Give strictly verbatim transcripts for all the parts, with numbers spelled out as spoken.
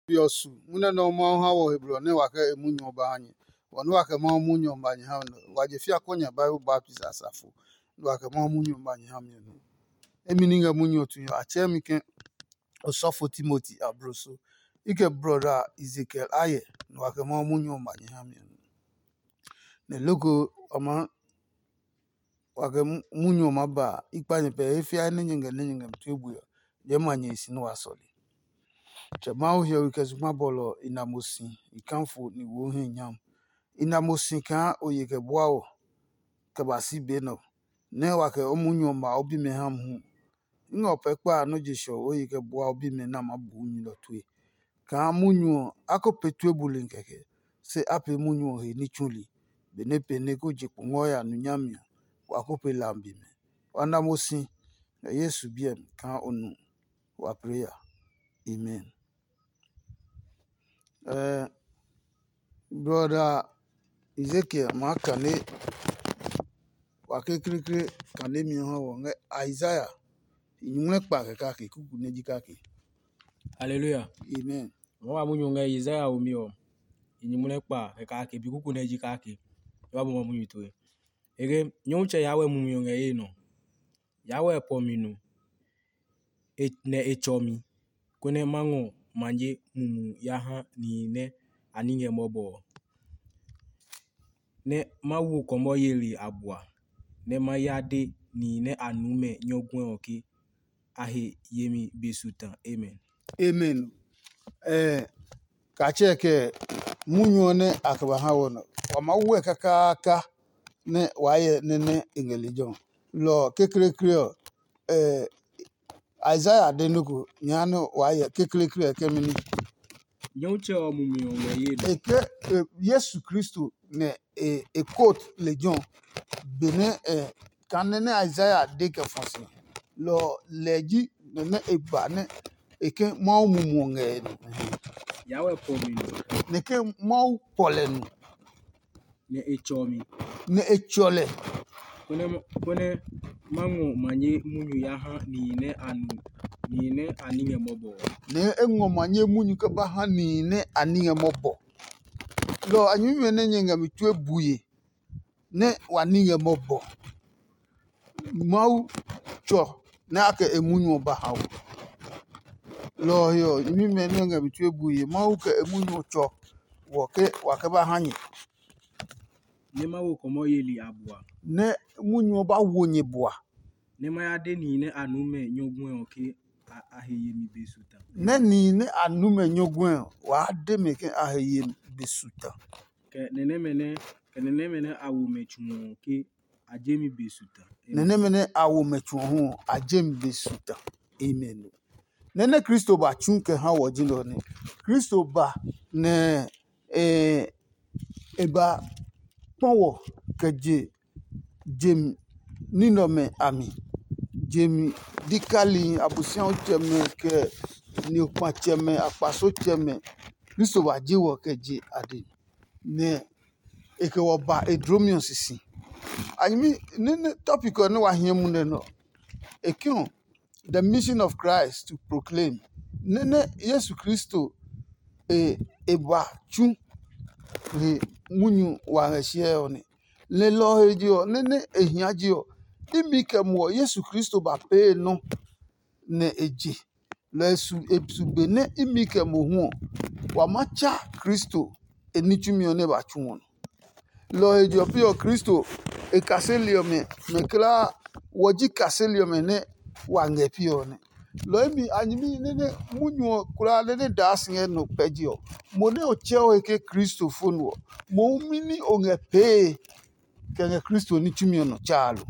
biosu muna no mo ha wo hebro ne waka emunyo ba anye wonu waka mo munyo ba anye ha waje fi akonya Bible Baptist asafo waka mo munyo ba anye ha me no emininga munyo tu yo achemike Osofo Timothy Abroso ike brother Ezekiel Aye no waka mo munyo ba anye ha me no ne logo ama waka munyo maba ikpanye pe efia ne nyinga ne nyinga mtuebu yo je manye isi no asoli Chamau here because my bolo inamosi ikanfo ni wo henyam inamosi kan oyeke boawo kabasi beno ne wake omunyo ma obi me ham hu ngo pepa no jisho oyeke boa obi me na mabu nyi lo tue kan munyo akopetue bulinkeke se ape munyo he ni chuli benepe ne ko jipo ngoya no nyamia wakope lambi me wanamosi na Yesu biem kan onu wa prayer amen. Uh, brother Ezekiel makane wakekrikri kane mi ho wo Isaiah inyumle pa ka ke kuku neji ka ke Hallelujah amen mo wa munyo nga Isaiah o mi o inyumle pa ka ke bi kuku neji ka ke wa bo munyo to e ege nyonche yawe munyo nga ye no yawe po mi no e ne echomi kone mango manje mumu yaha ni ne aninge mobo ne mawu komo yeli abua ne mayade ni ne anume nyogwen oke ahe yemi besutan amen amen eh ka cheke munyo ne akaba ha wono o mawu kaka aka ne waye ne ne ingelijon lo kekrekre eh Isaiah denuko nyano waye kekrekre kemini nyonche o mumu nga ye no eke eh, Yesu Kristo ne e e quote legion bene eh kanene Isaiah de ke fonse lo leji ne egba ne eke mau mumu nge yawe po mi no ne ke mau polenu ne echomi ne echole kone kone mango manye munyu yaha ni ne anu ni ne aninge mobo ne engomanye munyu ke ba ha ni ne aninge mobo lo anyume ne nyenga mitwe buye ne waninge mobo mau cho na ake emunyu ba ha lo yo nyume ne nyenga mitwe buye mau ke emunyu cho wo ke wa ke ba hanyi ne mawu komo yeli abua ne munyu ba wonye boa ne mayade ni ne anume nyogwen oke ahe yemi besutan ne ni ne anume nyogwen wa de meke aheye besuta ke nene mene ke nene mene awu mechumo ke ajemi besutan ne ne mene awo metu ho ajem besuta amen ne ne Kristo ba chunke ha woji lo ne Kristo ba ne eh eba powo keje jem nino me ami jemi dikali abusian cheme ke ni opa cheme apaso cheme Kristo ba jewo keje ade ne eke wo ba edromion sisi anyimi ne topic on wa hiemu ne no ekun the mission of Christ to proclaim ne ne Yesu Kristo e eba chu re munyu wa hye oni le lo hejo ne ne ehiaji o imi kemo Yesu Kristo ba pe no ne eji le su ebsugbe ne imi kemo hu wa macha Kristo enichumi one ba chu won lo hejo pio Kristo e kaselio me me kla woji kaselio me ne wa nge pio ne lo emi anyimi ne ne munyu kula ne ne dasinge no pejio mo ne o cheo eke Kristo fonwo mo mini o nge pe ke Kristo ni chumi ono chalo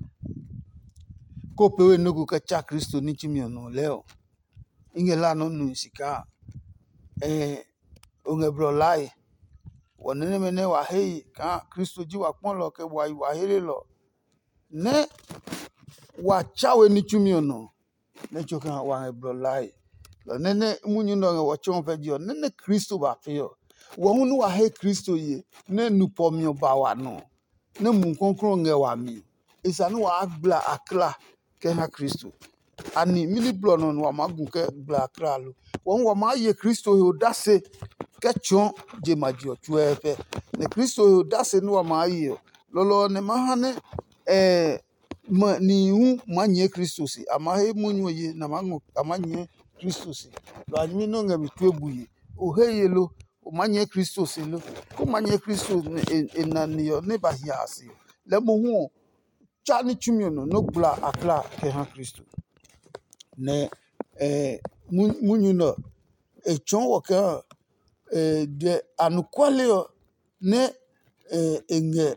ko pewe no ka cha Kristo ni chumi ono leo ingela no nu sika eh onge bro lai wonene mene wa hei ka Kristo ji wa pon lo ke wa wa here lo ne wa chawe ni chumi ono ne choka wa bro lai lo nene munyu no wa chon pe ji nene Kristo ba pe yo wo hunu wa hei Kristo ye ne nu po mi ba wa no ne mun konkro nge wa mi isanu wa agbla akla ke ha Kristo ani mini blo no wa magun ke bla akla lo wɔn wɔ ma ayɛ kristo yɛ ɔdase kɛkyɔn gye ma gye ɔtwe ɛpɛ ne kristo yɛ ɔdase ne wɔ ma ayɛ lɔlɔ ne ma ha ne ɛɛ ma ni hu ma nyɛ kristo si ama he mu nyu ye na ma ngo ama nyɛ kristo si lɔ anyi no ngɛ mi tu ebu ye o he ye lo o ma nyɛ kristo si lo ko ma nyɛ kristo ne e na ne yo ne ba hia asi lɛ mo hu cha ne twumi no no bla akla ke ha kristo ne ɛɛ mu mu nyu no e chɔn wɔ ka ɛɛ de anukwale ne ɛɛ engɛ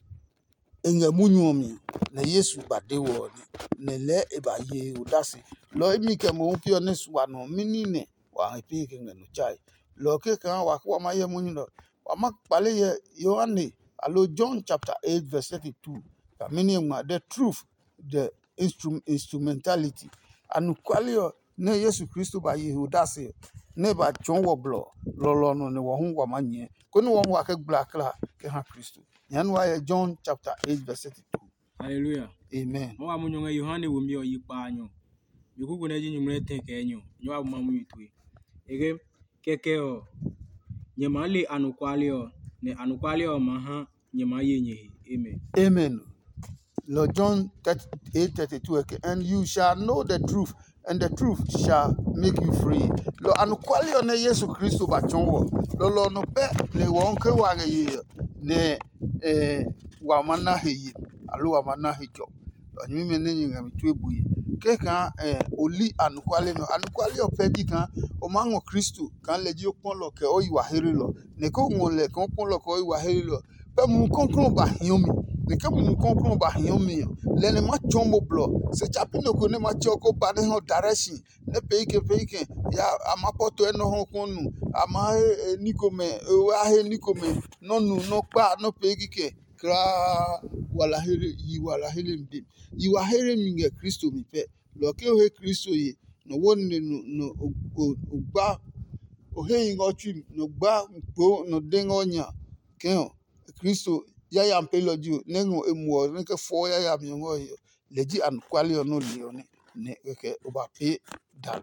engɛ mu nyu mi na yesu ba de wɔ ne lɛ e ba ye o dase lɔ emi ke mo pio ne swa no mini ne wa epi ke ngɛ no chai lɔ ke kan wa ko ma ye mu nyu no wa ma pale ye yohane alo John chapter eight verse thirty-two ka mini ma the truth the instrum, instrumentality anukwale ne yesu kristo ba ye o dase ne ba chon wo blo lolo no ne wo hu wa manye ko ne wo wa ke bla kla ke ha kristo yan wa ye John chapter eight verse thirty-two. Hallelujah. Amen. Mo wa mo nyonga Yohane wo mi oyi pa anyo. Mi kuku na ji nyumre ten ke enyo. Nyo wa ma mu yitwe. Ege keke o nyema le anukwale o ne anukwale o ma ha nyema ye nye. Amen. Amen. Lord John eight thirty-two and you shall know the truth and the truth shall make you free. Lo anukwale o ne Yesu Kristo ba chonwo. Lo lo no pe ne won ke wa ye ne eh wa mana he alo wa mana he jo. Lo nyi me ne nyinga mi tu ebuye. Ke kan eh oli anukwale no anukwale o pe di kan o ma ngo Kristo kan le ji o pon lo ke o yi wa here lo. Ne ko ngo le kan pon lo ko yi wa here lo. Pe mu konkron ba hiomi. Ne ke mu konkron ba hiomi. Le ne ma chombo blo. Se chapino ko ne ma choko ba ne ho direction. Ne pe ike pe ike ya amapoto eno ho konu. Ama e nikome e wa he nikome no nu no pa no pe ike kra wala here yi wala here mbi. Yi wa here minge Kristo mi pe. Lo ke o he Kristo ye no won no no ogba o he ngo twi no gba po no dengo nya ke Kristo ya ya mpeloji nengo emuo ne ke fo ya ya mi ngo yo leji an kwali ono lione ne ke oba pe dalo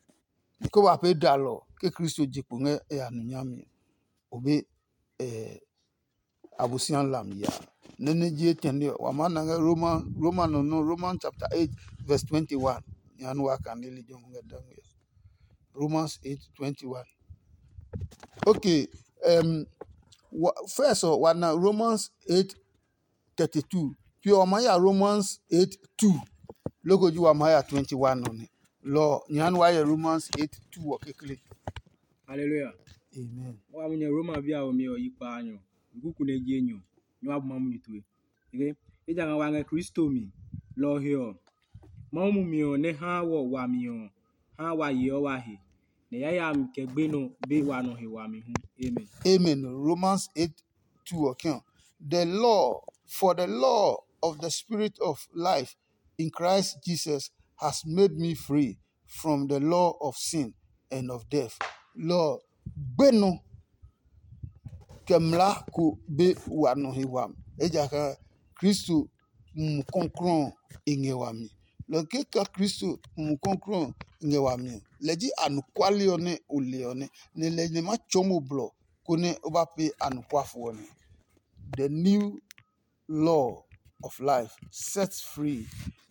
ko ba pe dalo ke Kristo jipo nge e anu nyami obe eh abusian lam ya nene je tende wa mana nga Roman Roman no Roman chapter eight verse twenty-one yanu wa kanili jonga dange Romans eight twenty-one. Okay, um first uh, one Romans eight thirty-two. Pure Maya Romans eight two. Logo you Maya twenty-one on it. Law Nyanwaya Romans eight two okay. Hallelujah. Amen. Mo wa mo nya Roma bia o mi oyi pa anyo. Kuku na ji enyo. Nyo wa ma mu yitwe. Ege e janga wa nga Kristo mi lo hio. Ma mu mi o ne ha wo wa mi o. Ha wa ye o wa he. Ne ya ya m ke gbe no be wa no he wa mi hu. Amen. Amen. Romans eight two okay. The law for the law of the spirit of life in Christ Jesus has made me free from the law of sin and of death. Law beno kemla ku be wa no he wa. Ejaka Kristo mu konkron ingewami. Lo keka Kristo mu konkron ingewami. Leji anukwali one uleone ne leji ma chomo blo kone obape anukwafu one. The new law of life sets free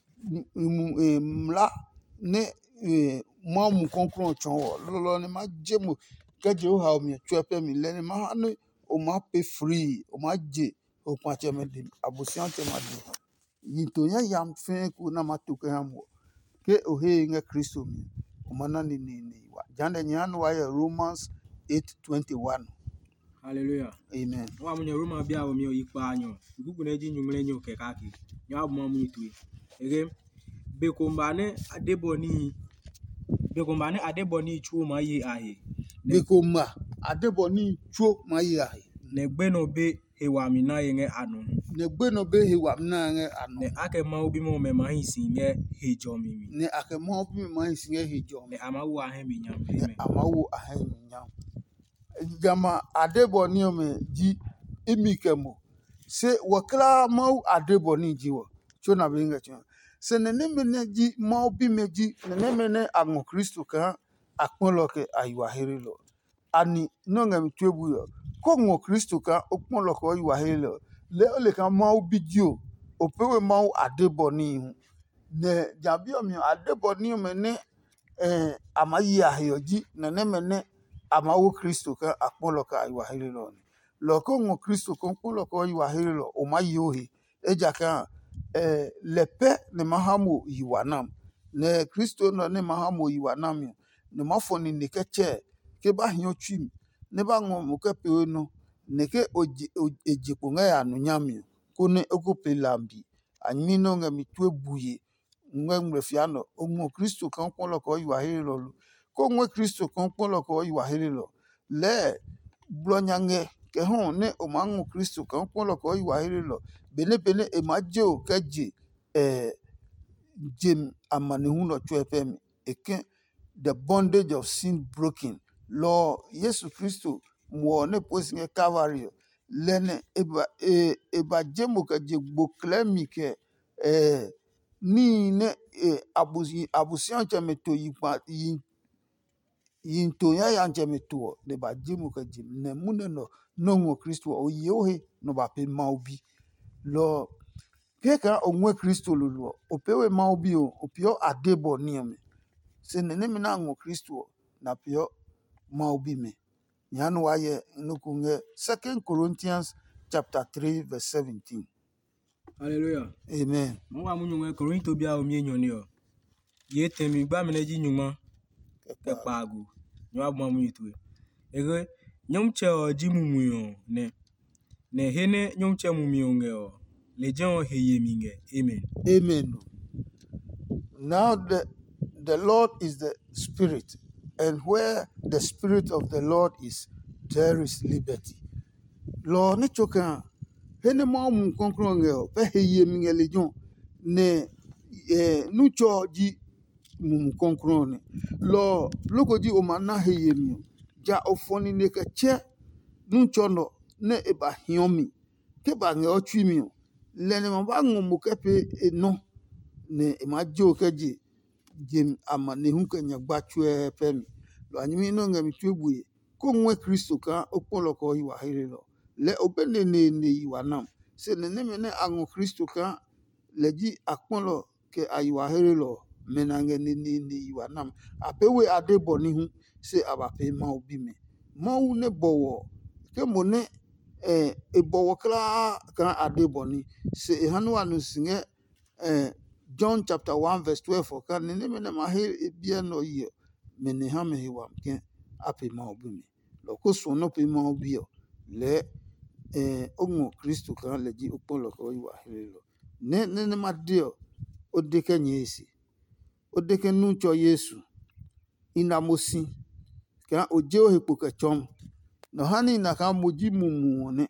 mla ne ma mu konkron chonwo lolo ne ma jemu keje o ha o mi twepe mi le ne ma no o ma pe free o ma je o pa che me de abusian che ma de yito ya yam fe ku na ma to ke hamo ke o he nga Kristo mi o mana ni ni ni wa jande nyanu wa Romans eight twenty-one. Hallelujah. Amen. Mo wa mo nya Roma bia o mi oyi pa anyo. Kuku na ji nyumre nyo ke ka ki. Nyo wa ma mu yitwe. Ege be ko mbane adeboni be ko mbane adeboni chu ma ye ahe. Be ko ma adeboni chu ma ye ahe. Ne gbe no be he wa mi na ye nge anu. Ne gbe no be he wa mi na nge anu. Ne ake ma obi mo me ma hinsi nge he jo mi mi. Ne ake ma obi me ma hinsi nge he jo. Ne amawu ahe mi nyam. Ne amawu ahe mi nyam. Jama adeboni o me ji imikemo. Se wakla mau adeboni ji wo. Cho na be nge cho. Se ne ne me ne ji ma obi me ji ne ne me ne ango Kristo ka akpɔlɔ ke ayua heri lɔ ani nɔŋɛ mi tue bu yɔ ko ŋɔ kristo kan okpɔlɔ ke ayua heri lɔ le ole kan mawu bidio opewe mawu adebɔ ni hu ne jabio mi adebɔ ni me ne eh amayi ahioji ne ne me ne amawo kristo kan akpɔlɔ ke ayua heri lɔ lɔ ko ŋɔ kristo kan okpɔlɔ ke ayua heri lɔ o ma yi ohe eja kan eh lepe ne mahamo yiwa nam ne kristo no ne mahamo yiwa nam ne mafoni ne ke che ke ba hiɔ twim ne ba ŋɔ mo ke pe no ne ke oje ejekpo ŋa ya no nyame ko ne okope lambi anyi no ŋa mi tue buye ŋa ŋre fiano o ŋɔ kristo kan okpɔlɔ ke ayua heri lɔ ko ŋɔ kristo kan okpɔlɔ ke ayua heri lɔ le blonyange ke ho ne o ma ŋɔ kristo kan okpɔlɔ ke ayua heri lɔ bene bene e ma je o ke je eh jem amanehu no tue pem eke the bondage of sin broken lo yesu kristo mo ne posinge calvary lene eba e eba jemo ke je gbokle mi ke eh ni ne eh, abusi abusian cheme to yipa yin yin to ya ya cheme to de ba jemo ke je ne mune no no ngo kristo o yehe no ba pe maubi lo keka onwe kristo lulu opewe maubi o opio adebo niame se nene mina ngo kristo na pio maubi me nyanu waye nukunge second Corinthians chapter three verse seventeen. Hallelujah. Amen. Mo wa mu nyume Korinto bia o mi enyo ni o. Ye temi gba me na ji nyuma ke pagu. Nyo abwa mu yitu. Ege nyom che o ji mumu yo ne. Ne hene nyom che mumu yo nge o. Le jen o heye mi nge. Amen. Amen. Now the the Lord is the Spirit, and where the Spirit of the Lord is, there is liberty. Lord, ne choka hene mo mu konkro nge o pe heye mi nge le jon ne eh nu cho ji mu konkro ne. Lord, loko ji o mana heye mi ja ofoni ne ke che nu cho no ne e ba hiomi ke ba nge o twi mi le ne ma ba ngo mo ke pe no ne e ma jo ke ji jem ama ne hu ke nya gba tue pe mi lo anyi no nge mi tue buye ko nwe kristo kan okpolo ko yiwa hire lo le obene ne ne yiwa nam se ne ne me ne ango kristo kan le ji akpolo ke ayiwa hire lo menange ne ne ne yiwa nam apewe adebo ni hu se abape ma obi me ma wu ne bowo ke mo ne eh e bowo kla kan adebo ni se e hanu anu singe eh John chapter one verse twelve kan ne ne me ne ma he bia no ye me ne ha me wa ke ape ma obi me lo ko so no pe ma obi o le eh ongo kristo kan le ji okpolo ko yiwa hire lo ne ne ne ma de o de ke nyesi o de ke nu cho yesu ina mosi kan oje o hepo ke chom no hani na kan moji mumu ne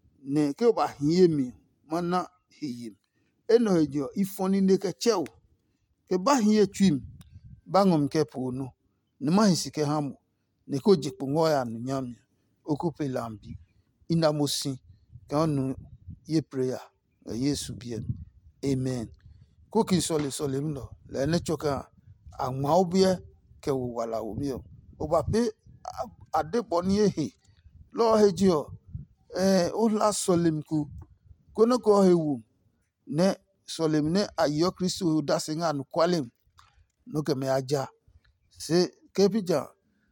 ne ke ba hie mi mana hie eno hejo ifoni ne ke cheo ke ba hie twim ba ngom ke po no ne ma hisi ke hamu ne ko jipo ngo ya no nyame okupe lambi ina mosi kan nu ye prayer e yesu bien amen ko kin sole sole mno le ne choka anwa obie ke wo wala wo mi o ba pe adebo ni ehe lo heji o eh o la solim ku kono ko hewu ne solim ne ayo kristo da singa nu kwalem no ke me aja se kepija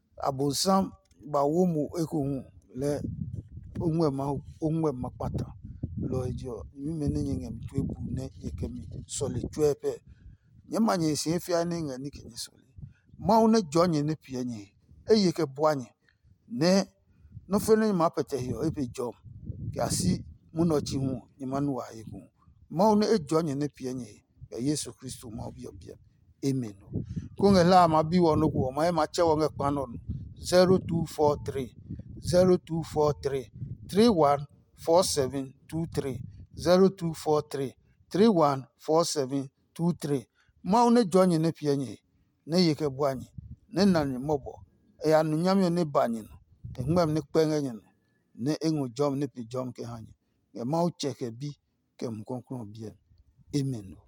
abosam ba wo mu eko hu le onwe ma onwe ma pata lo heji o mi me ne nyem tu ebu ne yekemi sole tuepe nyema nye si efia ne nga ni kenye sole ma one jonye ne pie nye eye ke boanye ne no fene ma pete hio epe jom ke asi muno chi hu nyema nu wa yeku ma one e jonye ne pie nye ya yesu kristo ma obi obi amen ko nge la ma bi wo no ko ma e ma che wo nge pa no zero two four three zero two four three three one four seven two three zero two four three three one four seven two three ma one jonye ne pie nye ne ye ke boanye ne na ni mobo e anu nyame ne banye no e ngam ne kpenge nye no ne engu jom ne pi jom ke hanye e ma o cheke bi ke m konkron bien amen.